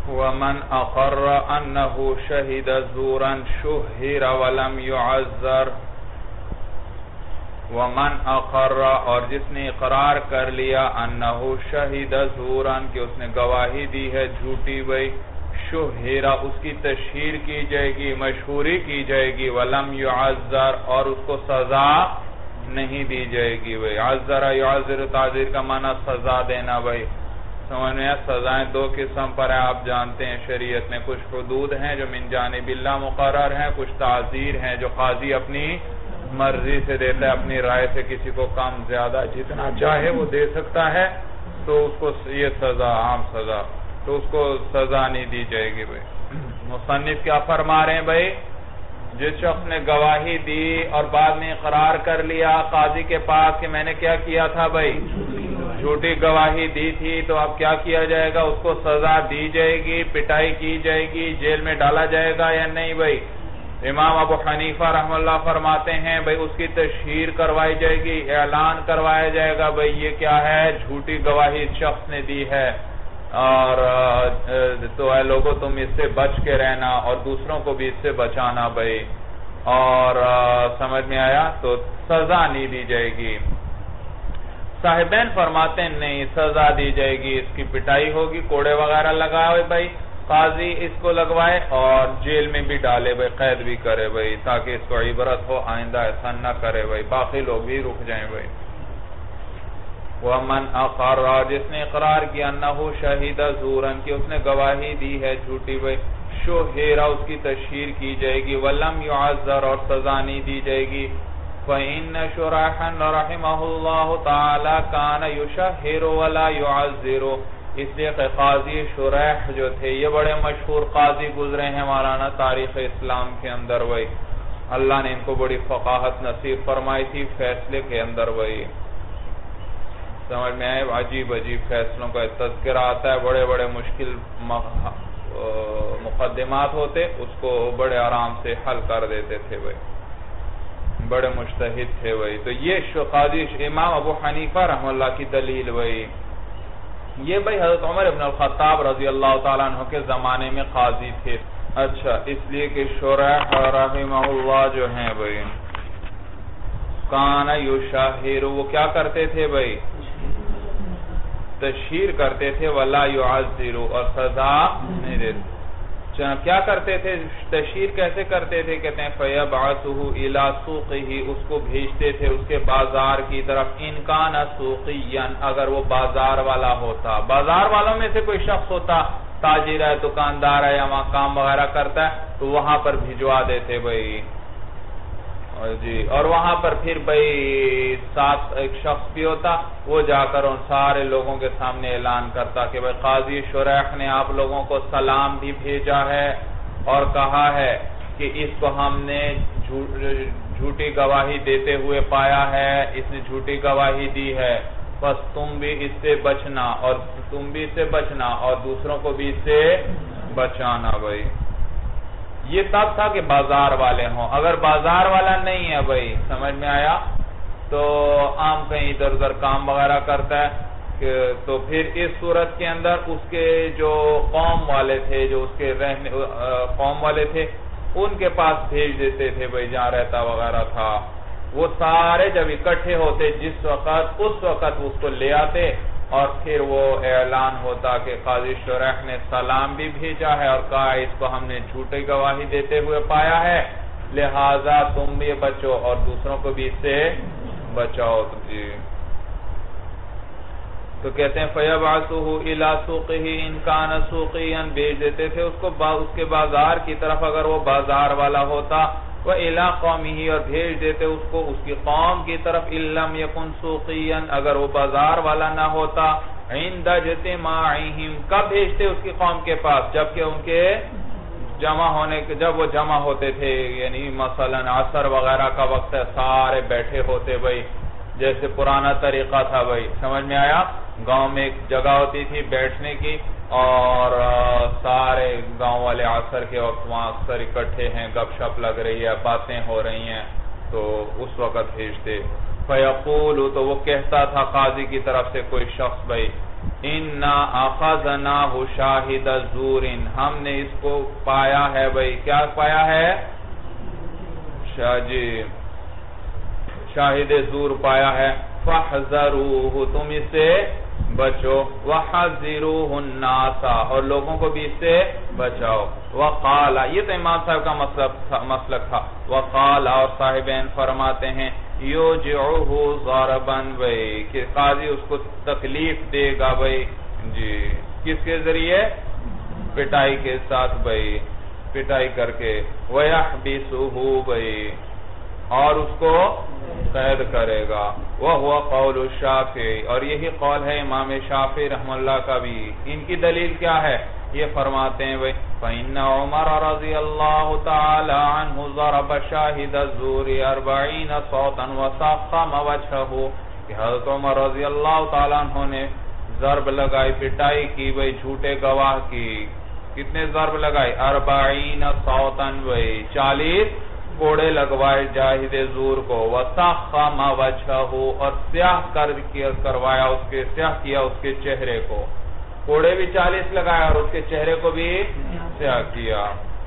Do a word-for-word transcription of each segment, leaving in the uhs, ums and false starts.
ومن اقر انه شهد زورا شهر ولم يعذر ومن اقر اور جس نے اقرار کر لیا انه شهد زورا کہ اس نے گواہی دی ہے جھوٹی بھئی شہر اس کی تشہیر کی جائے گی مشہوری کی جائے گی ولم يعذر اور اس کو سزا نہیں دی جائے گی بھئی عذر يعذر تعذیر کا معنی سزا دینا بھئی سمجھ میں سزائیں دو قسم پر ہیں آپ جانتے ہیں شریعت میں کچھ حدود ہیں جو من جانب اللہ مقرر ہیں کچھ تعزیر ہیں جو قاضی اپنی مرضی سے دیتا ہے اپنی رائے سے کسی کو کم زیادہ جتنا چاہے وہ دے سکتا ہے تو اس کو یہ سزا عام سزا تو اس کو سزا نہیں دی جائے گی بھئی مصنف کیا فرما رہے ہیں بھئی جس شخص نے گواہی دی اور بعد میں اقرار کر لیا قاضی کے پاس کہ میں نے کیا کیا تھا بھئی جھوٹی گواہی دی تھی تو اب کیا کیا جائے گا اس کو سزا دی جائے گی پٹائی کی جائے گی جیل میں ڈالا جائے گا یا نہیں بھئی امام ابو حنیفہ رحمہ اللہ فرماتے ہیں بھئی اس کی تشہیر کروائی جائے گی اعلان کروایا جائے گا بھئی یہ کیا ہے جھوٹی گواہی اس شخص نے دی ہے اور تو اے لوگو تم اس سے بچ کے رہنا اور دوسروں کو بھی اس سے بچانا بھئی اور سمجھ میں آیا تو سزا نہیں دی جائے گی صاحبین فرماتے ہیں نہیں سزا دی جائے گی اس کی پٹائی ہوگی کوڑے وغیرہ لگائے بھئی قاضی اس کو لگوائے اور جیل میں بھی ڈالے بھئی قید بھی کرے بھئی تاکہ اس کو عبرت ہو آئندہ ایسا نہ کرے بھئی باقی لوگ بھی رک جائیں بھئی وَمَنْ أَقَرَّ جس نے اقرار کیا انہو شہید زوراً کہ اس نے گواہی دی ہے جھوٹی بھئی شہیرہ اس کی تشہیر کی جائے گی وَلَمْ يُعَذَّرْ اور سزا نہیں دی جائے گی فَإِنَّ شُرَيْحًا رَحِمَهُ اللَّهُ تَعَالَى كَانَ يُشَهِّرُ وَلَا يُعَذِّرُ اس لیے کہ قاضی شریح جو تھے یہ بڑے مشہور قاضی گزرے ہیں مولانا تاریخ اسلام کے اندر وہی اللہ نے ان کو بڑی فقاہت نصیب فرمائی تھی فیصلے کے اندر وہی سمجھ میں آئے عجیب عجیب فیصلوں کا تذکرہ آتا ہے بڑے بڑے مشکل مقدمات ہوتے اس کو بڑے آرام سے حل کر دیتے تھے وہی بڑے مجتہد تھے وہی تو یہ قاضی امام ابو حنیفہ رحمہ اللہ کی دلیل وہی یہ بھئی حضرت عمر ابن الخطاب رضی اللہ تعالیٰ عنہ کے زمانے میں قاضی تھے اچھا اس لیے کہ شریح رحمہ اللہ جو ہیں بھئی کان یشاہر وہ کیا کرتے تھے بھئی تشہیر کرتے تھے ولا یعذر اور سزا نہیں دیتے کیا کرتے تھے تشہیر کیسے کرتے تھے کہتے ہیں فَيَبْعَثُهُ إِلَى سُوقِهِ اس کو بھیجتے تھے اس کے بازار کی طرف ان کان سوقیاً اگر وہ بازار والا ہوتا بازار والوں میں سے کوئی شخص ہوتا تاجر ہے دکاندار ہے یا وہاں کام وغیرہ کرتا ہے تو وہاں پر بھجوا دیتے بھئی جی اور وہاں پر پھر بھئی ساتھ ایک شخص بھی ہوتا وہ جا کر ان سارے لوگوں کے سامنے اعلان کرتا کہ بھئی قاضی شریح نے آپ لوگوں کو سلام بھی بھیجا ہے اور کہا ہے کہ اس کو ہم نے جھوٹی گواہی دیتے ہوئے پایا ہے اس نے جھوٹی گواہی دی ہے بس تم بھی اس سے بچنا اور تم بھی اس سے بچنا اور دوسروں کو بھی اس سے بچانا بھئی یہ تب تھا کہ بازار والے ہوں اگر بازار والا نہیں ہے بھئی سمجھ میں آیا تو عام کہیں ادھر ادھر کام وغیرہ کرتا ہے تو پھر اس صورت کے اندر اس کے جو قوم والے تھے جو اس کے رہنے قوم والے تھے ان کے پاس بھیج دیتے تھے بھئی جہاں رہتا وغیرہ تھا وہ سارے جب اکٹھے ہوتے جس وقت اس وقت اس کو لے آتے اور پھر وہ اعلان ہوتا کہ قاضی شریح نے سلام بھی بھیجا ہے اور کہا اس کو ہم نے جھوٹی گواہی دیتے ہوئے پایا ہے لہٰذا تم بھی بچو اور دوسروں کو بھی اس سے بچاؤ جی تو کہتے ہیں فَيَبْعَثُهُ إِلَى سُوقِهِ إِنْ كَانَ سُوقِيًا بھیج دیتے تھے اس کو اس کے بازار کی طرف اگر وہ بازار والا ہوتا وَإِلَىٰ قَوْمِهِ اور بھیج دیتے اس کو اس کی قوم کی طرف إِن لَمْ يَكُنْ سُوقِيًا اگر وہ بازار والا نہ ہوتا عِنْدَ اجْتِمَاعِهِمْ کب بھیجتے اس کی قوم کے پاس جبکہ ان کے جمع ہونے کے جب وہ جمع ہوتے تھے یعنی مثلا عصر وغیرہ کا وقت ہے سارے بیٹھے ہوتے بھائی جیسے پرانا طریقہ تھا بھائی سمجھ میں آیا گاؤں میں ایک جگہ ہوتی تھی بیٹھنے کی اور سارے گاؤں والے عصر کے وقت وہاں اکثر اکٹھے ہیں گپ شپ لگ رہی ہے باتیں ہو رہی ہیں تو اس وقت بھیجتے فیقول تو وہ کہتا تھا قاضی کی طرف سے کوئی شخص بھائی اِنَّا أَخَذْنَاهُ شَاهِدَ زُورٍ ہم نے اس کو پایا ہے بھئی کیا پایا ہے جی شاہد زور پایا ہے فَحْذَرُوهُ تم اس سے بچو وَحَذِّرُوهُ النَّاسَ اور لوگوں کو بھی اس سے بچاؤ وَقَالَ یہ تو امام صاحب کا مسلک تھا وَقَالَ اور صاحبین فرماتے ہیں یوجعوه ضرباً بھئی کہ قاضی اس کو تکلیف دے گا بھئی جی کس کے ذریعے پٹائی کے ساتھ بھئی پٹائی کر کے وَيَحْبِسُهُ بھئی اور اس کو قید کرے گا وَهُوَ قَوْلُ الشَّافِعِ اور یہی قول ہے امام شافعی رحم اللہ کا بھی ان کی دلیل کیا ہے یہ فرماتے ہیں فَإِنَّ عُمَرَ رضی اللہ تعالی عنہ ضرب شاہد الزور اربعین صوتا وسقم وجهه کہ حضرت عمر رضی اللہ تعالی عنہ نے ضرب لگائی پٹائی کی بھئی جھوٹے گواہ کی کتنے ضرب لگائی اربعین صوتا بھئی چالیس کوڑے لگوائے جاہد زور کو وسقم وجهه اور سیاہ کر کروایا اس کے سیاہ کیا اس کے چہرے کو کوڑے بھی چالیس لگایا اور اس کے چہرے کو بھی سیاہ کیا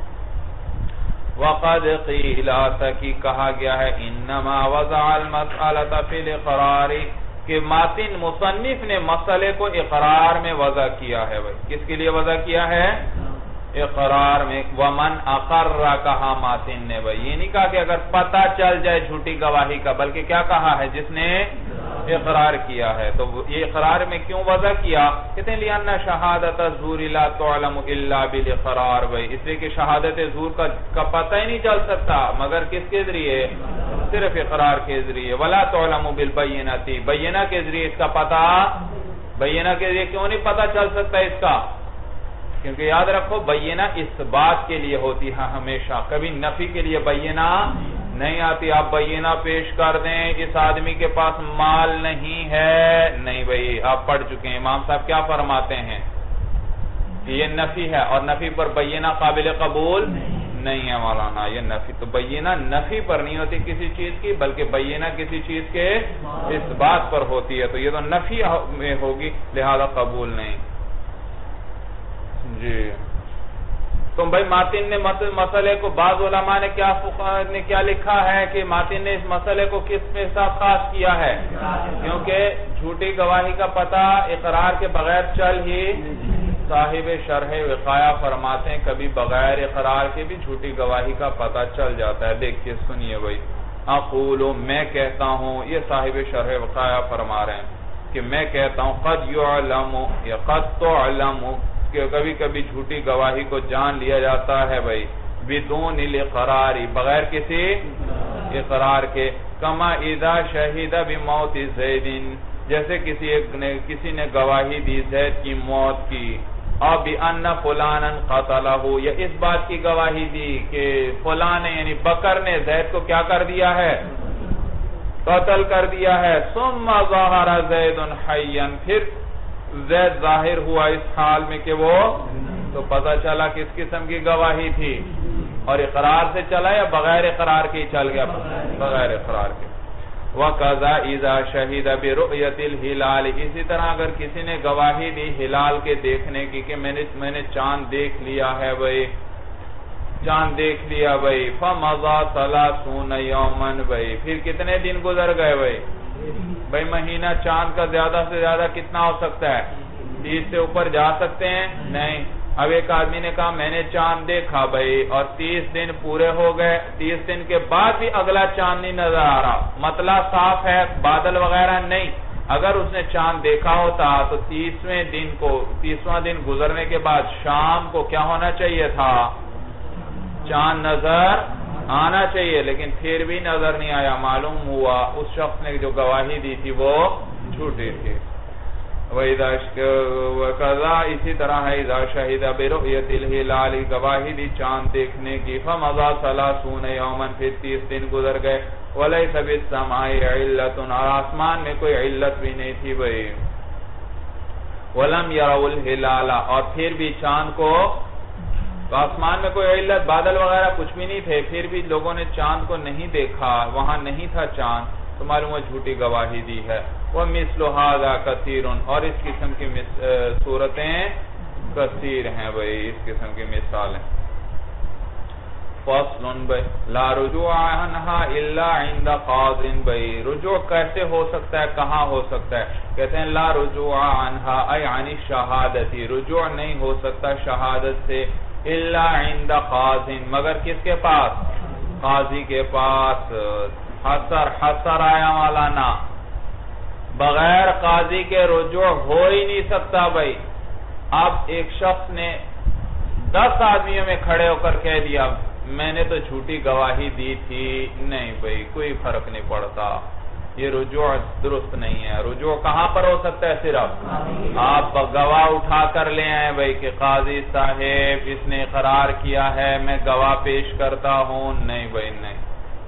وَقَدْ قِيلَ تَكِ کہا گیا ہے انما وضع المسئلة فی الاقرار کہ ماتن مصنف نے مسئلے کو اقرار میں وضع کیا ہے کس کے لیے وضع کیا ہے اقرار میں ومن اقر کہا ماتن نے بھائی یہ نہیں کہا کہ اگر پتہ چل جائے جھوٹی گواہی کا بلکہ کیا کہا ہے جس نے اقرار کیا ہے تو یہ اقرار میں کیوں وضع کیا کہتے ہیں لِأَنَّ شَهَادَةَ الزُّورِ لَا تُعْلَمُ إِلَّا بِالْإِقْرَارِ بھائی اس لیے کہ شہادت زور کا, کا پتہ ہی نہیں چل سکتا مگر کس کے ذریعے صرف اقرار کے ذریعے وَلَا تُعْلَمُ بِالْبَيِّنَةِ بینہ کے ذریعے اس کا پتہ بینہ کے ذریعے کیوں نہیں پتہ چل سکتا اس کا کیونکہ یاد رکھو بینہ اس بات کے لیے ہوتی ہے ہمیشہ کبھی نفی کے لیے بینہ نہیں آتی آپ بینہ پیش کر دیں اس آدمی کے پاس مال نہیں ہے نہیں بھئی آپ پڑھ چکے ہیں امام صاحب کیا فرماتے ہیں کہ یہ نفی ہے اور نفی پر بینہ قابل قبول نہیں ہے مولانا یہ نفی تو بینہ نفی پر نہیں ہوتی کسی چیز کی بلکہ بینہ کسی چیز کے اس بات پر ہوتی ہے تو یہ تو نفی میں ہوگی لہذا قبول نہیں جی تو بھائی ماتن نے مسئلے کو بعض علماء نے کیا نے کیا لکھا ہے کہ ماتن نے اس مسئلے کو کس میں ساتھ خاص کیا ہے کیونکہ جھوٹی گواہی کا پتہ اقرار کے بغیر چل ہی صاحب شرح وقایہ فرماتے ہیں کبھی بغیر اقرار کے بھی جھوٹی گواہی کا پتہ چل جاتا ہے دیکھیے سنیے بھائی اقول میں کہتا ہوں یہ صاحب شرح وقایہ فرما رہے ہیں کہ میں کہتا ہوں قد یعلم یا قد تعلم کہ کبھی کبھی جھوٹی گواہی کو جان لیا جاتا ہے بھائی بدون الاقرار بغیر کسی اقرار کے کما اذا شہید بموت زید جیسے کسی ایک نے کسی نے گواہی دی زید کی موت کی اور بان فلانا قتلہ یا اس بات کی گواہی دی کہ فلان نے یعنی بکر نے زید کو کیا کر دیا ہے قتل کر دیا ہے ثم ظہر زید حیا پھر زید ظاہر ہوا اس حال میں کہ وہ تو پتہ چلا کس قسم کی گواہی تھی اور اقرار سے چلا یا بغیر اقرار کے چل گیا بغیر اقرار کے وَقَذَا إِذَا شَهِدَ بِرُؤْيَةِ الْهِلَالِ اسی طرح اگر کسی نے گواہی دی ہلال کے دیکھنے کی کہ میں نے میں نے چاند دیکھ لیا ہے بھئی چاند دیکھ لیا بھئی فَمَضَى ثَلَاثُونَ يَوْمًا بھئی پھر کتنے دن گزر گئے بھئی بھئی مہینہ چاند کا زیادہ سے زیادہ کتنا ہو سکتا ہے تیس سے اوپر جا سکتے ہیں نہیں اب ایک آدمی نے کہا میں نے چاند دیکھا بھئی اور تیس دن پورے ہو گئے تیس دن کے بعد بھی اگلا چاند نہیں نظر آ رہا مطلع صاف ہے بادل وغیرہ نہیں اگر اس نے چاند دیکھا ہوتا تو تیسویں دن کو تیسواں دن گزرنے کے بعد شام کو کیا ہونا چاہیے تھا چاند نظر آنا چاہیے لیکن پھر بھی نظر نہیں آیا معلوم ہوا اس شخص نے جو گواہی دی تھی وہ جھوٹی تھی وَقَذَا اسی طرح ہے اذا شہید برؤیت الہلال گواہی دی چاند دیکھنے کی فَمَضَى ثَلَاثُونَ يَوْمًا پھر تیس دن گزر گئے وَلَيْسَ بِالسَّمَاءِ عِلَّةٌ اور آسمان میں کوئی علت بھی نہیں تھی بھئی وَلَمْ يَرَوْا الْهِلَالَ اور پھر بھی چاند کو تو آسمان میں کوئی علت بادل وغیرہ کچھ بھی نہیں تھے پھر بھی لوگوں نے چاند کو نہیں دیکھا وہاں نہیں تھا چاند تو معلوم ہے جھوٹی گواہی دی ہے وَمِثْلُ هَذَا كَثِيرٌ اور اس قسم کی صورتیں کثیر ہیں بھئی، اس قسم کی مثالیں. فَصْلٌ بھئی لا رجوع عنها الا عند قاضٍ بھئی رجوع کیسے ہو سکتا ہے، کہاں ہو سکتا ہے؟ کہتے ہیں لا رجوع عنها ای عن الشہادتی، رجوع نہیں ہو سکتا شہادت سے الا عند قاضٍ مگر کس کے پاس؟ قاضی کے پاس. حسر حسر آیا مولانا، بغیر قاضی کے رجوع ہو ہی نہیں سکتا بھئی. اب ایک شخص نے دس آدمیوں میں کھڑے ہو کر کہہ دیا میں نے تو جھوٹی گواہی دی تھی، نہیں بھئی کوئی فرق نہیں پڑتا، یہ رجوع درست نہیں ہے. رجوع کہاں پر ہو سکتا ہے؟ صرف آپ گواہ اٹھا کر لے آئے بھئی کہ قاضی صاحب اس نے اقرار کیا ہے میں گواہ پیش کرتا ہوں، نہیں بھئی نہیں.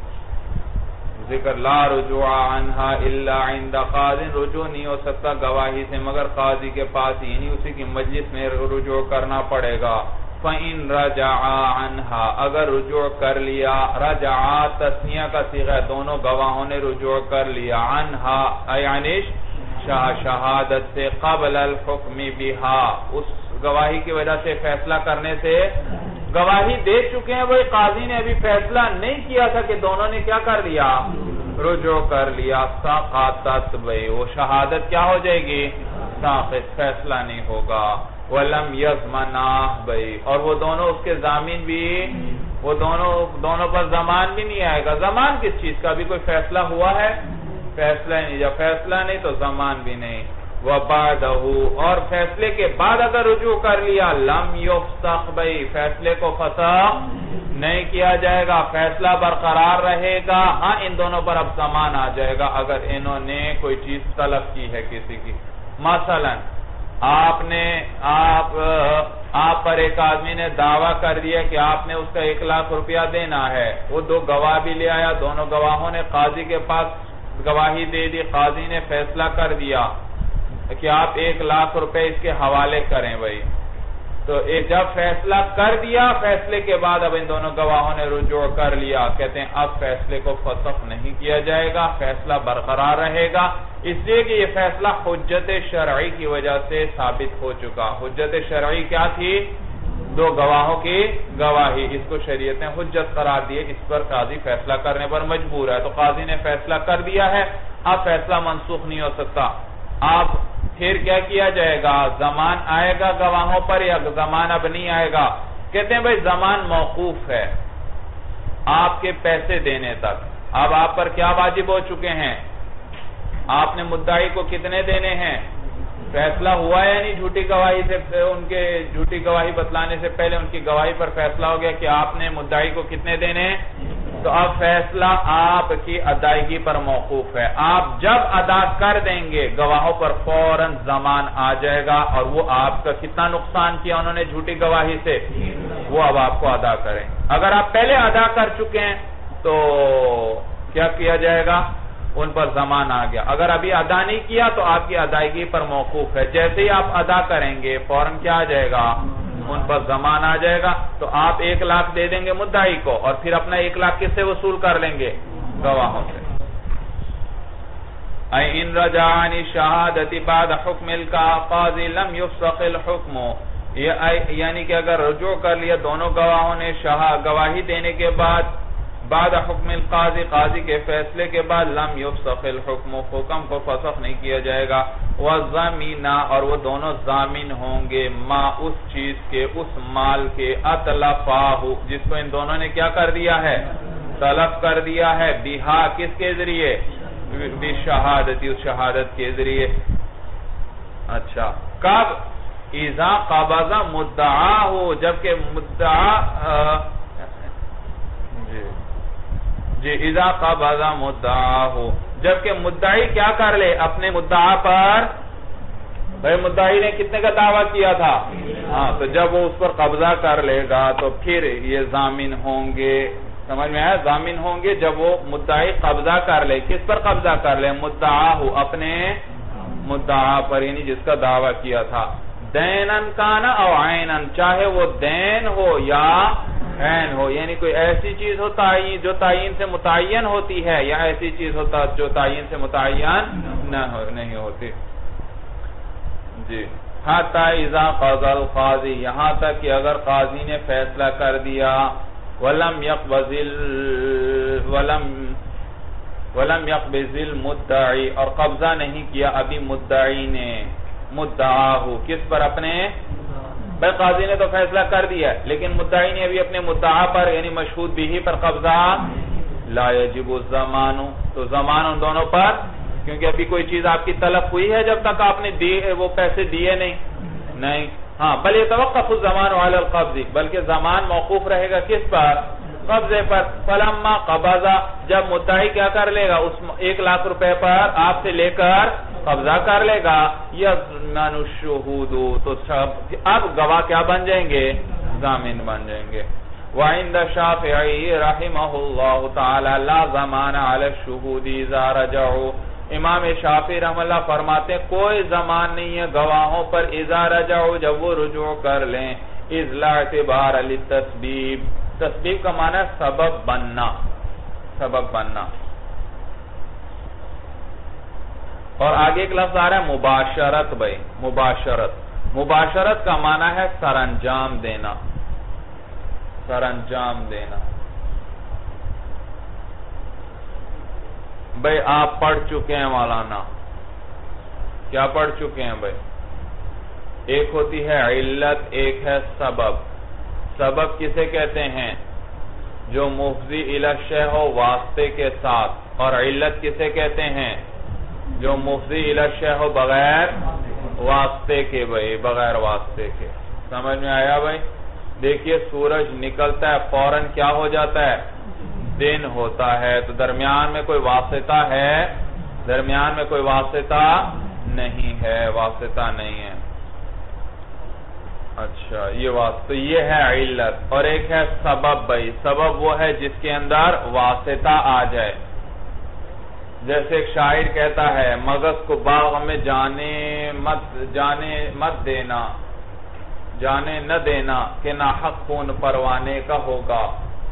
ذکر لا رجوع عنها الا عند قاضٍ رجوع نہیں ہو سکتا گواہی سے مگر قاضی کے پاس، یعنی اسی کی مجلس میں رجوع کرنا پڑے گا. فَإِن رَجَعَ عَنْهَا اگر رجوع کر لیا، رجعا تثنیہ کا صیغہ ہے، دونوں گواہوں نے رجوع کر لیا، عنها یعنی شہادت سے، قبل الحکم بها اس گواہی کی وجہ سے فیصلہ کرنے سے، گواہی دے چکے ہیں وہی قاضی نے ابھی فیصلہ نہیں کیا تھا کہ دونوں نے کیا کر لیا؟ رجوع کر لیا. ساقطت بھئی وہ شہادت کیا ہو جائے گی؟ ساقط، فیصلہ نہیں ہوگا. وَلَمْ يَضْمَنَاهُ بھئی اور وہ دونوں اس کے ضامن بھی، وہ دونوں دونوں پر ضمان بھی نہیں آئے گا. ضمان کس چیز کا؟ ابھی کوئی فیصلہ ہوا ہے؟ فیصلہ نہیں، جب فیصلہ نہیں تو ضمان بھی نہیں. وَبَعْدَهُ اور فیصلے کے بعد اگر رجوع کر لیا، لَمْ يُفْسَخ بھئی فیصلے کو فسخ نہیں کیا جائے گا، فیصلہ برقرار رہے گا. ہاں ان دونوں پر اب ضمان آ جائے گا اگر انہوں نے کوئی چیز طلب کی ہے کسی کی. مثلا آپ نے آپ آپ پر ایک آدمی نے دعویٰ کر دیا کہ آپ نے اس کا ایک لاکھ روپیہ دینا ہے، وہ دو گواہ بھی لے آیا، دونوں گواہوں نے قاضی کے پاس گواہی دے دی، قاضی نے فیصلہ کر دیا کہ آپ ایک لاکھ روپے اس کے حوالے کریں بھئی. تو جب فیصلہ کر دیا، فیصلے کے بعد اب ان دونوں گواہوں نے رجوع کر لیا، کہتے ہیں اب فیصلے کو فسخ نہیں کیا جائے گا، فیصلہ برقرار رہے گا، اس لیے کہ یہ فیصلہ حجت شرعی کی وجہ سے ثابت ہو چکا. حجت شرعی کیا تھی؟ دو گواہوں کی گواہی، اس کو شریعت نے حجت قرار دی، اس پر قاضی فیصلہ کرنے پر مجبور ہے. تو قاضی نے فیصلہ کر دیا ہے، اب فیصلہ منسوخ نہیں ہو سکتا. اب پھر کیا کیا جائے گا؟ زمان آئے گا گواہوں پر یا زمان اب نہیں آئے گا؟ کہتے ہیں بھئی زمان موقوف ہے آپ کے پیسے دینے تک. اب آپ پر کیا واجب ہو چکے ہیں؟ آپ نے مدعی کو کتنے دینے ہیں؟ فیصلہ ہوا ہے یعنی جھوٹی گواہی سے، ان کے جھوٹی گواہی بتلانے سے پہلے ان کی گواہی پر فیصلہ ہو گیا کہ آپ نے مدعی کو کتنے دینے ہیں. تو اب فیصلہ آپ کی ادائیگی پر موقوف ہے. آپ جب ادا کر دیں گے گواہوں پر فوراً ضمان آ جائے گا، اور وہ آپ کا کتنا نقصان کیا انہوں نے جھوٹی گواہی سے، وہ اب آپ کو ادا کریں. اگر آپ پہلے ادا کر چکے ہیں تو کیا کیا جائے گا؟ ان پر ضمان آ گیا. اگر ابھی ادا نہیں کیا تو آپ کی ادائیگی پر موقوف ہے. جیسے ہی آپ ادا کریں گے فوراً کیا آ جائے گا؟ ان پر ضمان آ جائے گا. تو آپ ایک لاکھ دے دیں گے مدعی کو، اور پھر اپنا ایک لاکھ کس سے وصول کر لیں گے؟ گواہوں سے. اَيْ إِن رَجَعَنِ الشَّهَادَةِ بَعْدَ حُكْمِ الْقَاضِ لَمْ يُفْسَخِ الْحُكْمُ یعنی کہ اگر رجوع کر لیا دونوں گواہوں نے گواہی دینے کے بعد، بعد حکم القاضی قاضی کے فیصلے کے بعد، لم یفسخ الحکم حکم کو فسخ نہیں کیا جائے گا. وَالضَّامِنَ اور وہ دونوں ضامن ہوں گے، ما اس چیز کے، اس مال کے، اطلفاہ جس کو ان دونوں نے کیا کر دیا ہے؟ طلب کر دیا ہے. بہا کس کے ذریعے؟ بشہادتی اس شہادت کے ذریعے. اچھا کب؟ اذا قبض مدعا ہو جبکہ مدعا جی جی اذا قبض مدعا ہو جبکہ مدعی کیا کر لے اپنے مدعا پر. بھئی مدعی نے کتنے کا دعویٰ کیا تھا؟ ہاں تو جب وہ اس پر قبضہ کر لے گا تو پھر یہ ضامن ہوں گے. سمجھ میں آیا؟ ضامن ہوں گے جب وہ مدعی قبضہ کر لے. کس پر قبضہ کر لے؟ مدعا ہو اپنے مدعا پر، یعنی جس کا دعویٰ کیا تھا. دینن کانا او عینن چاہے وہ دین ہو یا عین ہو، یعنی کوئی ایسی چیز ہو تعین جو تعین سے متعین ہوتی ہے، یا ایسی چیز ہوتا جو تعین سے متعین نہ ہو نہیں ہوتی. جی حتی اذا قضى القاضی، یہاں تک کہ اگر قاضی نے فیصلہ کر دیا، ولم يقبض ولم ولم يقبض المدعی، اور قبضہ نہیں کیا ابھی مدعی نے، مدعاہ کس پر؟ اپنے بھائی قاضی نے تو فیصلہ کر دیا لیکن مدعی نے ابھی اپنے مدعا پر یعنی مشہود بھی پر قبضہ، لا یجب الزمان، تو زمان ان دونوں پر، کیونکہ ابھی کوئی چیز آپ کی طلب ہوئی ہے جب تک آپ نے دیے وہ پیسے دیے نہیں نہیں ہاں بل یتوقف الزمان علی القبض، بلکہ زمان موقوف رہے گا کس پر؟ قبضے پر. فلما قبضہ، جب مدعی کیا کر لے گا؟ اس ایک لاکھ روپے پر آپ سے لے کر قبضہ کر لے گا، یضمن الشہود، تو اب گواہ کیا بن جائیں گے؟ ضامن بن جائیں گے. وعند الشافعی رحمہ اللہ تعالی لا ضمان علی الشہود اذا رجعوا، امام شافعی رحمہ اللہ فرماتے ہیں کوئی ضمان نہیں ہے گواہوں پر اذا رجعوا، جب وہ رجوع کر لیں. اذ لا اعتبار للتسبیب، تسبیب کا معنی ہے سبب بننا، سبب بننا. اور آگے ایک لفظ آ رہا ہے مباشرت. بھائی مباشرت، مباشرت کا معنی ہے سر انجام دینا، سر انجام دینا. بھائی آپ پڑھ چکے ہیں مولانا، کیا پڑھ چکے ہیں بھائی؟ ایک ہوتی ہے علت، ایک ہے سبب. سبب کسے کہتے ہیں؟ جو مفضی الی الشیء ہو واسطے کے ساتھ، اور علت کسے کہتے ہیں؟ جو مفضی الی الشیء ہو بغیر واسطے کے. بھائی بغیر واسطے کے، سمجھ میں آیا بھائی؟ دیکھیے سورج نکلتا ہے فوراً کیا ہو جاتا ہے؟ دن ہوتا ہے. تو درمیان میں کوئی واسطہ ہے؟ درمیان میں کوئی واسطہ نہیں ہے، واسطہ نہیں ہے. اچھا یہ واسطہ، یہ ہے علت. اور ایک ہے سبب. بھائی سبب وہ ہے جس کے اندر واسطہ آ جائے. جیسے ایک شاعر کہتا ہے مغز کو باغ میں جانے مت جانے مت دینا، جانے نہ دینا کہ ناحق خون پروانے کا ہوگا.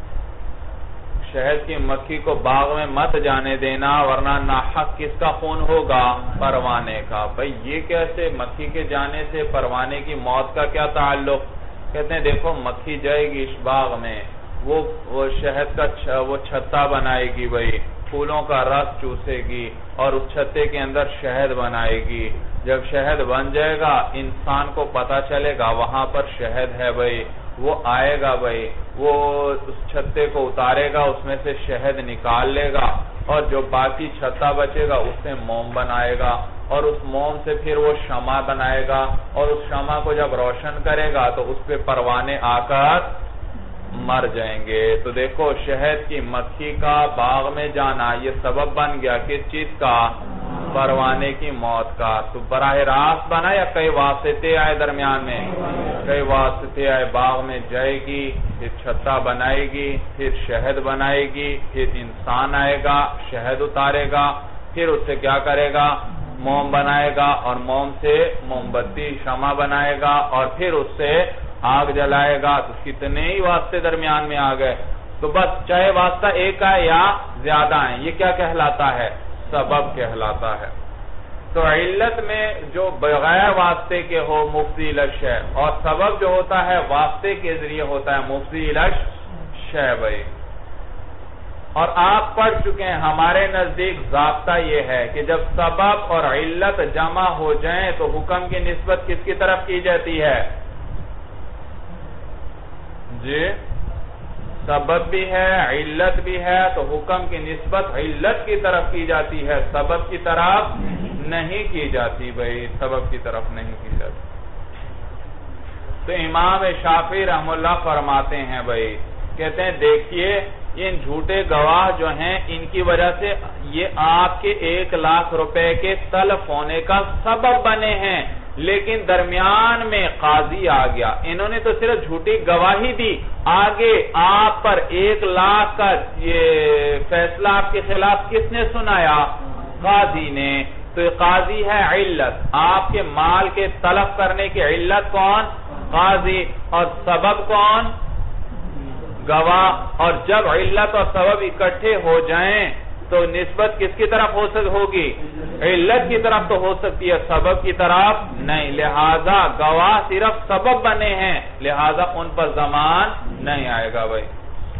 شہد کی مکھی کو باغ میں مت جانے دینا ورنہ ناحق کس کا خون ہوگا؟ پروانے کا. بھئی یہ کیسے؟ مکھی کے جانے سے پروانے کی موت کا کیا تعلق؟ کہتے ہیں دیکھو مکھی جائے گی اس باغ میں، وہ وہ شہد کا وہ چھتا بنائے گی، بھئی پھولوں کا رس چوسے گی اور اس چھتے کے اندر شہد بنائے گی. جب شہد بن جائے گا انسان کو پتا چلے گا وہاں پر شہد ہے. بھئی وہ آئے گا، بھئی وہ اس چھتے کو اتارے گا، اس میں سے شہد نکال لے گا اور جو باقی چھتا بچے گا اس سے موم بنائے گا، اور اس موم سے پھر وہ شمع بنائے گا، اور اس شمع کو جب روشن کرے گا تو اس پہ پروانے آ کر مر جائیں گے. تو دیکھو شہد کی مکھی کا باغ میں جانا یہ سبب بن گیا کس چیز کا؟ پروانے کی موت کا. تو براہ راست بنا یا کئی واسطے آئے درمیان میں؟ کئی واسطے آئے. باغ میں جائے گی، پھر چھتا بنائے گی، پھر شہد بنائے گی، پھر انسان آئے گا شہد اتارے گا، پھر اس سے کیا کرے گا؟ موم بنائے گا، اور موم سے موم بتی شمع بنائے گا، اور پھر اس سے آگ جلائے گا. تو کتنے ہی واسطے درمیان میں آ گئے. تو بس چاہے واسطہ ایک ہے یا زیادہ ہیں، یہ کیا کہلاتا ہے؟ سبب کہلاتا ہے. تو علت میں جو بغیر واسطے کے ہو مفضی الی الشیء، اور سبب جو ہوتا ہے واسطے کے ذریعے ہوتا ہے مفضی الی الشیء. بھائی اور آپ پڑھ چکے ہیں ہمارے نزدیک ضابطہ یہ ہے کہ جب سبب اور علت جمع ہو جائیں تو حکم کی نسبت کس کی طرف کی جاتی ہے؟ جی سبب بھی ہے علت بھی ہے تو حکم کی نسبت علت کی طرف کی جاتی ہے، سبب کی طرف نہیں کی جاتی. بھائی سبب کی طرف نہیں کی جاتی. تو امام شافعی رحمہ اللہ فرماتے ہیں، بھائی کہتے ہیں دیکھیے ان جھوٹے گواہ جو ہیں ان کی وجہ سے یہ آپ کے ایک لاکھ روپے کے تلف ہونے کا سبب بنے ہیں، لیکن درمیان میں قاضی آ گیا، انہوں نے تو صرف جھوٹی گواہی دی، آگے آپ پر ایک لاکھ کا یہ فیصلہ آپ کے خلاف کس نے سنایا؟ قاضی نے. تو یہ قاضی ہے علت، آپ کے مال کے تلف کرنے کی علت کون؟ قاضی. اور سبب کون؟ گواہ، اور جب علت اور سبب اکٹھے ہو جائیں تو نسبت کس کی طرف ہو سک ہوگی؟ علت کی طرف تو ہو سکتی ہے، سبب کی طرف نہیں، لہذا گواہ صرف سبب بنے ہیں، لہذا ان پر ضمان نہیں آئے گا بھائی۔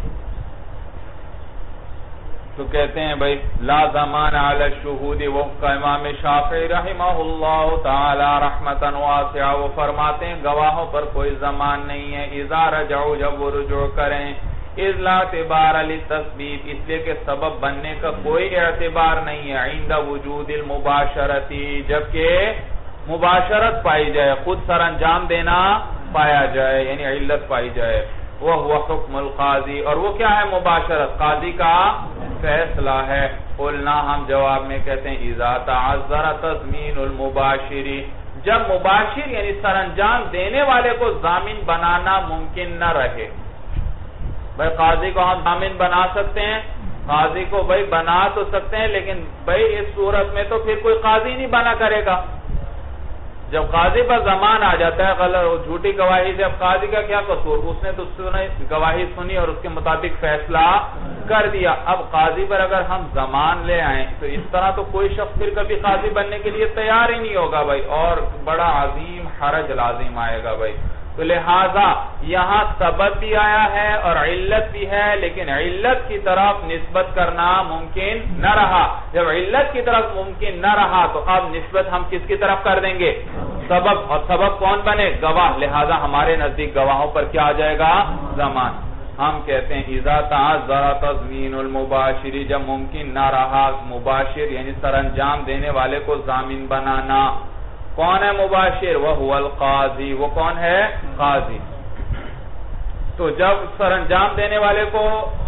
تو کہتے ہیں بھائی لا ضمان علی الشہود، وفق امام شافعی رحمہ اللہ تعالی رحمتا واسعہ، وہ فرماتے ہیں گواہوں پر کوئی ضمان نہیں ہے، اذا رجعوا، جب وہ رجوع کریں، اذ لا اعتبار للتثبیت، اس لیے کہ سبب بننے کا کوئی اعتبار نہیں ہے، عند وجود المباشرتی، جبکہ مباشرت پائی جائے، خود سر انجام دینا پایا جائے، یعنی علت پائی جائے، وہ ہوا حکم القاضی، اور وہ کیا ہے مباشرت؟ قاضی کا فیصلہ ہے۔ قلنا، ہم جواب میں کہتے ہیں اذا تعذر تضمین المباشری، جب مباشر یعنی سر انجام دینے والے کو ضامن بنانا ممکن نہ رہے۔ بھائی قاضی کو ہم ضامن بنا سکتے ہیں، قاضی کو بھائی بنا تو سکتے ہیں، لیکن بھائی اس صورت میں تو پھر کوئی قاضی نہیں بنا کرے گا۔ جب قاضی پر ضمان آ جاتا ہے غلط جھوٹی گواہی سے، اب قاضی کا کیا قصور؟ اس نے تو گواہی سنی اور اس کے مطابق فیصلہ کر دیا۔ اب قاضی پر اگر ہم ضمان لے آئیں تو اس طرح تو کوئی شخص پھر کبھی قاضی بننے کے لیے تیار ہی نہیں ہوگا بھائی، اور بڑا عظیم حرج لازم آئے گا بھائی۔ تو لہذا یہاں سبب بھی آیا ہے اور علت بھی ہے، لیکن علت کی طرف نسبت کرنا ممکن نہ رہا۔ جب علت کی طرف ممکن نہ رہا تو اب نسبت ہم کس کی طرف کر دیں گے؟ سبب، اور سبب کون بنے؟ گواہ، لہذا ہمارے نزدیک گواہوں پر کیا آ جائے گا؟ ضمان۔ ہم کہتے ہیں اذا تعذر تضمین المباشری، جب ممکن نہ رہا مباشر یعنی سر انجام دینے والے کو ضامن بنانا۔ کون ہے مباشر؟ وہو القاضی، وہ کون ہے؟ قاضی۔ تو جب سر انجام دینے والے کو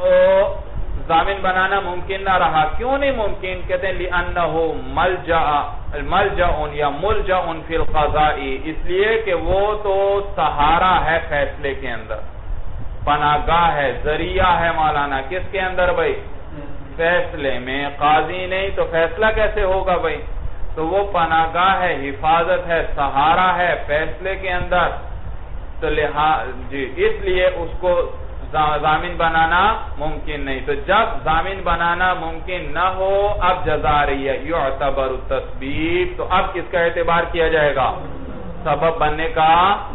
ضامن بنانا ممکن نہ رہا، کیوں نہیں ممکن؟ کہتے ہیں لِأَنَّهُ مَلْجَأٌ یا مُلْجَأٌ فِي الْقَضَاءِ، اس لیے کہ وہ تو سہارا ہے فیصلے کے اندر، پناہگاہ ہے، ذریعہ ہے مولانا، کس کے اندر بھائی؟ فیصلے میں۔ قاضی نہیں تو فیصلہ کیسے ہوگا بھائی؟ تو وہ پناہگاہ ہے، حفاظت ہے، سہارا ہے فیصلے کے اندر، تو جی اس لیے اس کو ضامن بنانا ممکن نہیں۔ تو جب ضامن بنانا ممکن نہ ہو، اب جزا رہی ہے یعتبر التثبیت، تو اب کس کا اعتبار کیا جائے گا؟ سبب بننے کا۔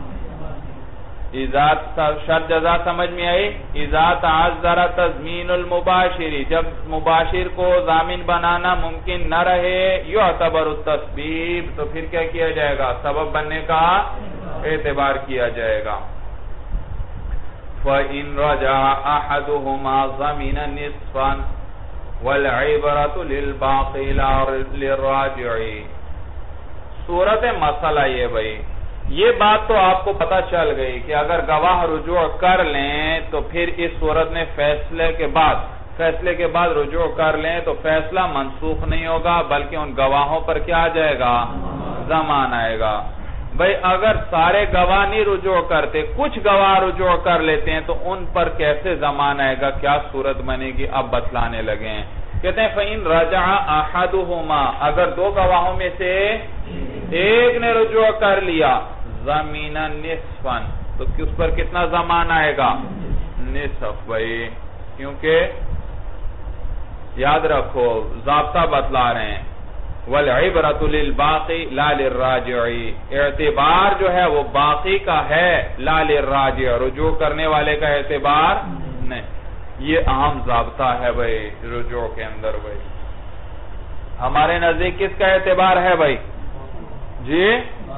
شرط جزا سمجھ میں آئی؟ اذا تعذر تضمین المباشری، جب مباشر کو ضامن بنانا ممکن نہ رہے، یعتبر التثبیت، تو پھر کیا کیا جائے گا؟ سبب بننے کا اعتبار کیا جائے گا۔ فَإِن رَجَعَ أَحَدُهُمَا ضَمِنَ نِصْفًا وَالْعِبْرَةُ لِلْبَاقِي لَا لِلرَّاجِعِ۔ صورت مسئلہ یہ بھائی، یہ بات تو آپ کو پتہ چل گئی کہ اگر گواہ رجوع کر لیں تو پھر اس صورت میں فیصلے کے بعد فیصلے کے بعد رجوع کر لیں تو فیصلہ منسوخ نہیں ہوگا، بلکہ ان گواہوں پر کیا آ جائے گا؟ ضمان آئے گا۔ بھئی اگر سارے گواہ نہیں رجوع کرتے، کچھ گواہ رجوع کر لیتے ہیں تو ان پر کیسے ضمان آئے گا؟ کیا صورت بنے گی؟ اب بتلانے لگے ہیں۔ کہتے ہیں فَإِن رَجَعَ أَحَدُهُمَا، اگر دو گواہوں میں سے ایک نے رجوع کر لیا، ضَمِنَ نِصْفًا، تو اس پر کتنا ضمان آئے گا؟ نصف بھئی، کیونکہ یاد رکھو ضابطہ بتلا رہے ہیں، وَالْعِبْرَةُ لِلْبَاقِي لَا لِلرَّاجِعِ، اعتبار جو ہے وہ باقی کا ہے، لا للراجع، رجوع کرنے والے کا اعتبار نہیں۔ یہ اہم ضابطہ ہے بھئی رجوع کے اندر بھئی۔ ہمارے نزدیک کس کا اعتبار ہے بھئی؟ جی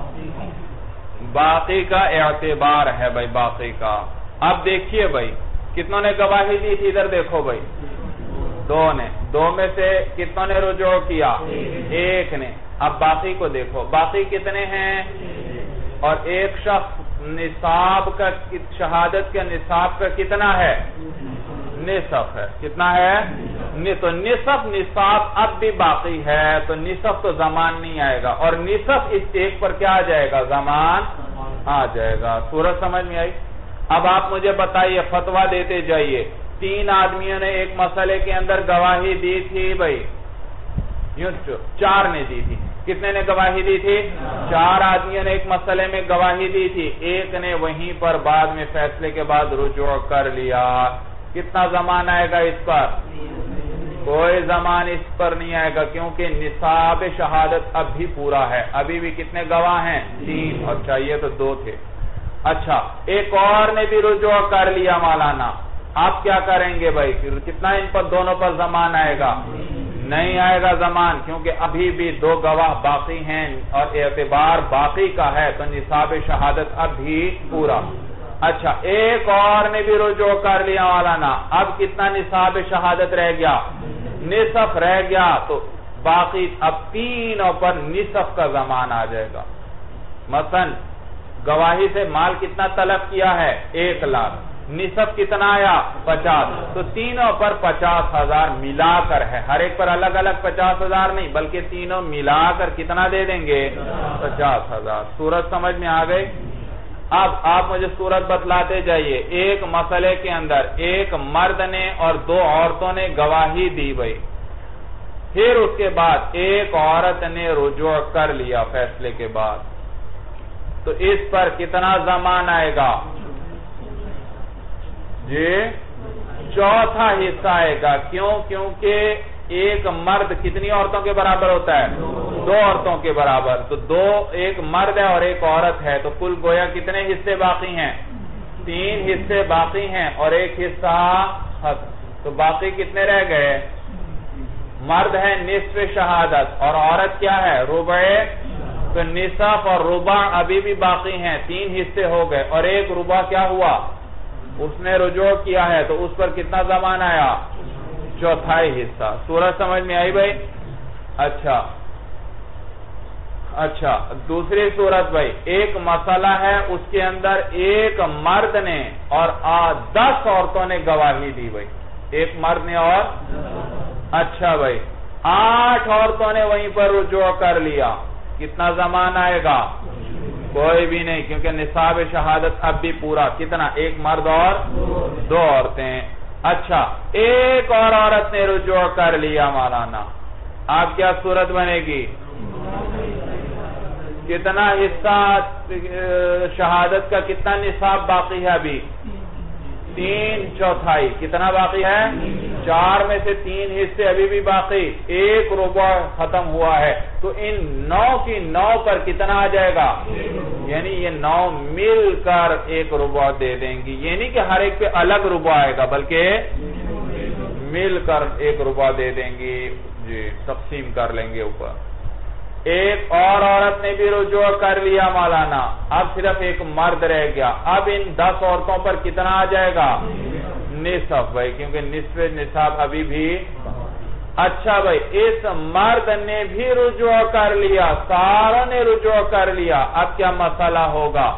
باقی کا اعتبار ہے بھئی، باقی کا۔ اب دیکھیے بھئی کتنوں نے گواہی دی تھی؟ ادھر دیکھو بھئی، دو نے، دو میں سے کتنوں نے رجوع کیا؟ ایک نے۔ اب باقی کو دیکھو، باقی کتنے ہیں؟ اور ایک شخص نصاب کا، شہادت کا نصاب کا کتنا ہے؟ نصف ہے۔ کتنا ہے؟ تو نصف نصاب اب بھی باقی ہے، تو نصف تو ضمان نہیں آئے گا، اور نصف اس ایک پر کیا آ جائے گا؟ ضمان آ جائے گا۔ صورت سمجھ میں آئی؟ اب آپ مجھے بتائیے، فتویٰ دیتے جائیے، تین آدمیوں نے ایک مسئلے کے اندر گواہی دی تھی بھائی، یوں چار نے دی تھی، کتنے نے گواہی دی تھی؟ چار آدمیوں نے ایک مسئلے میں گواہی دی تھی، ایک نے وہیں پر بعد میں فیصلے کے بعد رجوع کر لیا، کتنا زمان آئے گا اس پر؟ کوئی زمان اس پر نہیں آئے گا، کیونکہ نصاب شہادت اب بھی پورا ہے، ابھی بھی کتنے گواہ ہیں؟ تین، اور چاہیے تو دو تھے۔ اچھا، ایک اور نے بھی رجوع کر لیا مولانا، آپ کیا کریں گے بھائی؟ کتنا ان پر دونوں پر زمان آئے گا؟ نہیں آئے گا زمان، کیونکہ ابھی بھی دو گواہ باقی ہیں اور اعتبار باقی کا ہے، تو نصاب شہادت اب بھی پورا۔ اچھا، ایک اور نے بھی رجوع کر لیا مولانا، اب کتنا نصاب شہادت رہ گیا؟ نصف رہ گیا، تو باقی اب تینوں پر نصف کا زمان آ جائے گا۔ مثلا گواہی سے مال کتنا طلب کیا ہے؟ ایک لاکھ، نصف کتنا آیا؟ پچاس، تو تینوں پر پچاس ہزار ملا کر ہے، ہر ایک پر الگ الگ پچاس ہزار نہیں بلکہ تینوں ملا کر کتنا دے دیں گے؟ پچاس ہزار۔ صورت سمجھ میں آ گئی؟ اب آپ مجھے صورت بتلاتے جائیے، ایک مسئلے کے اندر ایک مرد نے اور دو عورتوں نے گواہی دی بھائی، پھر اس کے بعد ایک عورت نے رجوع کر لیا فیصلے کے بعد، تو اس پر کتنا زمان آئے گا؟ جی چوتھا حصہ آئے گا، کیوں؟ کیونکہ ایک مرد کتنی عورتوں کے برابر ہوتا ہے؟ دو عورتوں کے برابر، تو دو، ایک مرد ہے اور ایک عورت ہے، تو کل گویا کتنے حصے باقی ہیں؟ تین حصے باقی ہیں اور ایک حصہ حق، تو باقی کتنے رہ گئے؟ مرد ہے نصف شہادت اور عورت کیا ہے؟ ربع، تو نصف اور ربع ابھی بھی باقی ہیں، تین حصے ہو گئے، اور ایک ربع کیا ہوا؟ اس نے رجوع کیا ہے، تو اس پر کتنا زمان آیا؟ چوتھائی حصہ۔ صورت سمجھ میں آئی بھائی؟ اچھا اچھا دوسری صورت بھائی، ایک مسئلہ ہے، اس کے اندر ایک مرد نے اور دس عورتوں نے گواہی دی بھائی، ایک مرد نے اور اچھا بھائی آٹھ عورتوں نے وہیں پر رجوع کر لیا، کتنا زمان آئے گا؟ کوئی بھی نہیں، کیونکہ نصاب شہادت اب بھی پورا، کتنا؟ ایک مرد اور دو عورتیں۔ اچھا، ایک اور عورت نے رجوع کر لیا مولانا، آپ کیا صورت بنے گی؟ کتنا حصہ شہادت کا کتنا نصاب باقی ہے ابھی؟ تین چوتھائی، کتنا باقی ہے؟ چار میں سے تین حصے ابھی بھی باقی، ایک ربع ختم ہوا ہے، تو ان نو کی نو پر کتنا آ جائے گا؟ یعنی یہ نو مل کر ایک ربع دے دیں گی، یہ نہیں کہ ہر ایک پہ الگ ربع آئے گا بلکہ مل کر ایک ربع دے دیں گی، جی تقسیم کر لیں گے اوپر۔ ایک اور عورت نے بھی رجوع کر لیا مولانا، اب صرف ایک مرد رہ گیا، اب ان دس عورتوں پر کتنا آ جائے گا؟ نصف بھائی، کیونکہ نصف نصاب ابھی بھی۔ اچھا بھائی، اس مرد نے بھی رجوع کر لیا، ساروں نے رجوع کر لیا، اب کیا مسئلہ ہوگا؟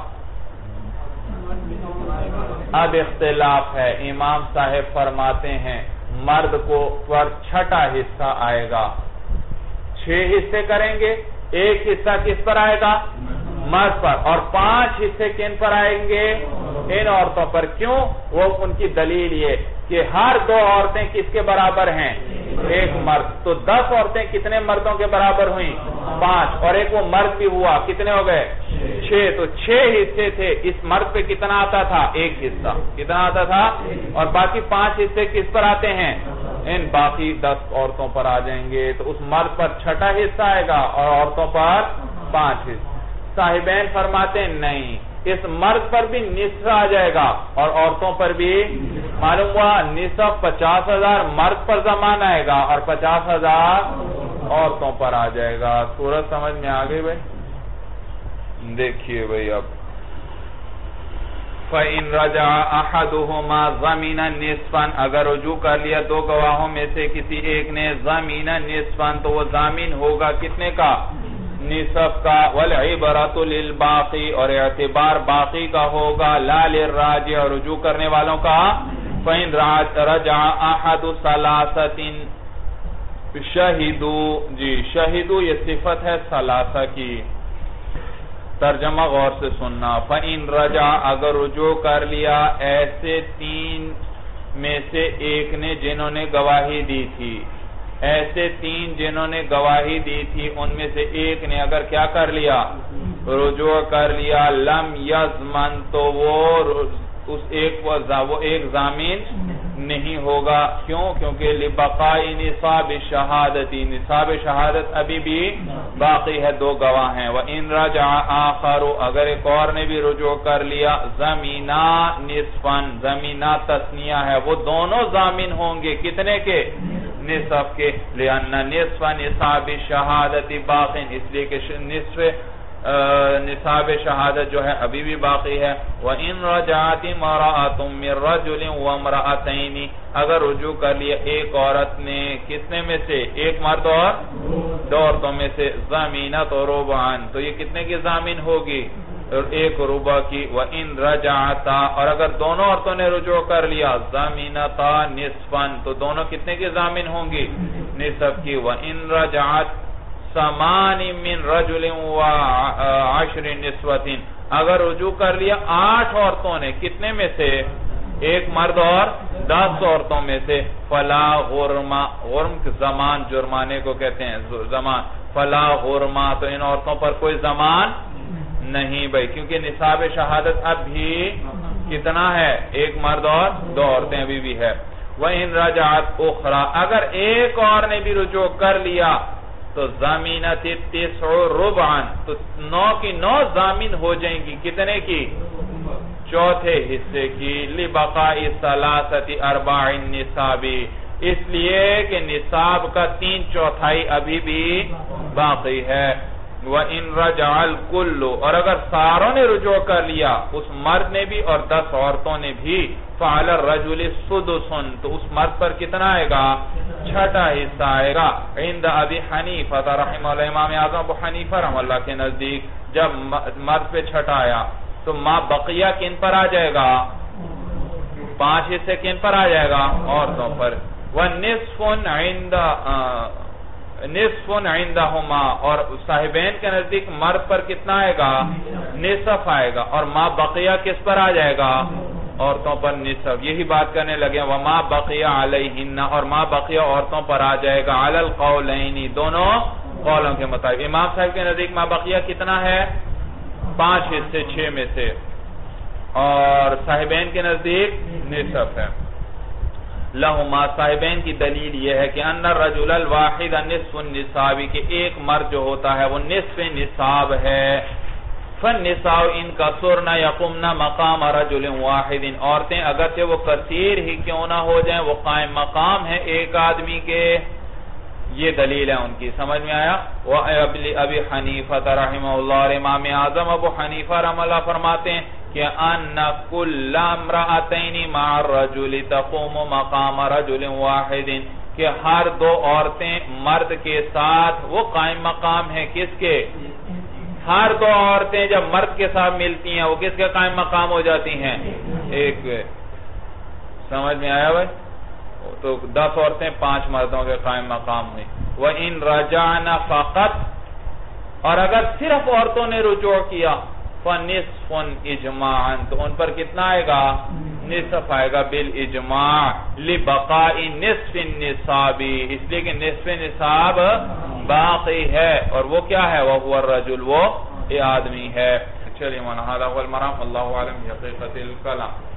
اب اختلاف ہے، امام صاحب فرماتے ہیں مرد کو پر چھٹا حصہ آئے گا، چھ حصے کریں گے، ایک حصہ کس پر آئے گا؟ مرد پر، اور پانچ حصے کن پر آئیں گے؟ ان عورتوں پر۔ کیوں؟ وہ ان کی دلیل یہ کہ ہر دو عورتیں کس کے برابر ہیں؟ ایک مرد، تو دس عورتیں کتنے مردوں کے برابر ہوئیں؟ پانچ، اور ایک وہ مرد بھی ہوا، کتنے ہو گئے؟ چھ، تو چھ حصے تھے، اس مرد پہ کتنا آتا تھا؟ ایک حصہ، کتنا آتا تھا؟ اور باقی پانچ حصے کس پر آتے ہیں؟ ان باقی دس عورتوں پر آ جائیں گے، تو اس مرد پر چھٹا حصہ آئے گا اور عورتوں پر پانچ حصہ۔ صاحبین فرماتے ہیں نہیں، اس مرد پر بھی نصف آ جائے گا اور عورتوں پر بھی، معلوم ہوا نصف پچاس ہزار مرد پر زمان آئے گا اور پچاس ہزار عورتوں پر آ جائے گا۔ صورت سمجھ میں آ گئی بھائی؟ دیکھیے بھائی اب فَإِن رَجَعَ أَحَدُهُمَا ضَمِنًا نِصْفًا، اگر رجوع کر لیا دو گواہوں میں سے کسی ایک نے ضَمِنًا نِصْفًا، تو وہ ضامن ہوگا کتنے کا؟ نصف کا۔ وَالْعِبْرَةُ لِلْبَاقِي، اور اعتبار باقی کا ہوگا، لَا لِلرَّاجِعِ، رجوع کرنے والوں کا۔ فَإِن رَجَعَ أَحَدُ ثَلَاثَةٍ شَهِدُوا، جی شَهِدُوا یہ صفت ہے ثلاثہ کی، ترجمہ غور سے سننا۔ فَإِن رَجَعَ، اگر رجوع کر لیا ایسے تین میں سے ایک نے جنہوں نے گواہی دی تھی، ایسے تین جنہوں نے گواہی دی تھی ان میں سے ایک نے اگر کیا کر لیا رجوع کر لیا لم یضمن تو وہ اس ایک وہ ایک ضامن نہیں ہوگا. کیوں؟ کیونکہ لبقائی نصاب شہادتی نصاب شہادت ابھی بھی باقی ہے، دو گواہ ہیں. وَإِن رَجَعَ آخَرُ اگر ایک اور نے بھی رجوع کر لیا زمینہ نصفاً زمینہ تثنیہ ہے، وہ دونوں ضامن ہوں گے کتنے کے؟ نصف کے. لِأَنَّ نِصْفَ نِصَابِ شَہَادَتِ بَاقٍ اس لیے کہ نصف نصاب شہادت جو ہے ابھی بھی باقی ہے. وَإِن رَجَعَتِ امْرَأَةٌ مِّن رَجُلٍ وَامْرَأَتَيْنِ اگر رجوع کر لیا ایک عورت نے کتنے میں سے؟ ایک مرد اور دو عورتوں میں سے. ضَمِنَتْ رُبْعًا تو یہ کتنے کی ضامن ہوگی؟ ایک ربع کی. وَإِن رَجَعَتَا اور اگر دونوں عورتوں نے رجوع کر لیا ضَمِنَتَا نِصْفًا تو دونوں کتنے کی ضامن ہوں گی؟ نصف کی. وَإِن رَجَعَتْ سمان من رجل و عشر نسوة اگر رجوع کر لیا آٹھ عورتوں نے کتنے میں سے؟ ایک مرد اور دس عورتوں میں سے. فلا غرما غرم زمان جرمانے کو کہتے ہیں زمان. فلا غرما تو ان عورتوں پر کوئی زمان نہیں بھائی کیونکہ نصاب شہادت اب بھی کتنا ہے؟ ایک مرد اور دو عورتیں ابھی بھی ہے. وَإِن رَجَعَتْ أُخْرَى اگر ایک اور نے بھی رجوع کر لیا تو ضامنت تسع ربعاً تو نو کی نو ضامن ہو جائیں گی کتنے کی؟ چوتھے حصے کی. لِبَقَاءِ ثَلَاثَةِ أَرْبَاعِ النِّصَابِ اس لیے کہ نصاب کا تین چوتھائی ابھی بھی باقی ہے. وَإِن رَجَعَ الْكُلُّ اور اگر ساروں نے رجوع کر لیا اس مرد نے بھی اور دس عورتوں نے بھی فَعَلَى الرَّجُلِ السُّدُسٌ تو اس مرد پر کتنا آئے گا؟ چھٹا حصہ آئے گا. عند ابی حنیفہ رحمہ اللہ امام اعظم ابو حنیفہ رحمہ اللہ کے نزدیک جب مرد پہ چھٹا آیا تو ما بقیہ کن پر آ جائے گا؟ پانچ حصے کن پر آ جائے گا؟ عورتوں پر. وَنِصْفٌ عِنْدَ نصف عندہما اور صاحبین کے نزدیک مرد پر کتنا آئے گا؟ نصف آئے گا. اور ما بقیہ کس پر آ جائے گا؟ عورتوں پر نصف. یہی بات کرنے لگے وما بقیہ علیہن اور ما بقیہ عورتوں پر آ جائے گا علی القولین دونوں قولوں کے مطابق. امام صاحب کے نزدیک ما بقیہ کتنا ہے؟ پانچ حصے چھ میں سے اور صاحبین کے نزدیک نصف ہے. لہما صاحبین کی دلیل یہ ہے کہ ان الرجل الواحد نصف النصاب کہ ایک مرد جو ہوتا ہے وہ نصف نصاب ہے. فالنساء ان کثرن یقمن مقام رجل واحد عورتیں اگرچہ وہ کثیر ہی کیوں نہ ہو جائیں وہ قائم مقام ہے ایک آدمی کے. یہ دلیل ہے ان کی. سمجھ میں آیا؟ ابی حنیفہ رحمہ اللہ اور امام اعظم ابو حنیفہ رحمہ اللہ فرماتے ہیں کہ ان کل امرأتین مع الرجل تقوم مقام رجل واحد کہ ہر دو عورتیں مرد کے ساتھ وہ قائم مقام ہیں کس کے؟ ہر دو عورتیں جب مرد کے ساتھ ملتی ہیں وہ کس کے قائم مقام ہو جاتی ہیں؟ ایک. سمجھ میں آیا بھائی؟ تو دس عورتیں پانچ مردوں کے قائم مقام ہوئی. وَإِن رَجَعْنَ فَقَطْ اور اگر صرف عورتوں نے رجوع کیا فَنِصْفٌ اِجْمَاعًا تو ان پر کتنا آئے گا؟ نصف آئے گا بالإجماع. لِبَقَاءِ نِصْفِ النِّصَابِ اس لیے کہ نصف نصاب باقی ہے اور وہ کیا ہے؟ وَهُوَ الرَّجُلُ وہ یہ آدمی ہے. چلیے مولانا هذا هو المرام. اللہ عالم حقیقت الکلام.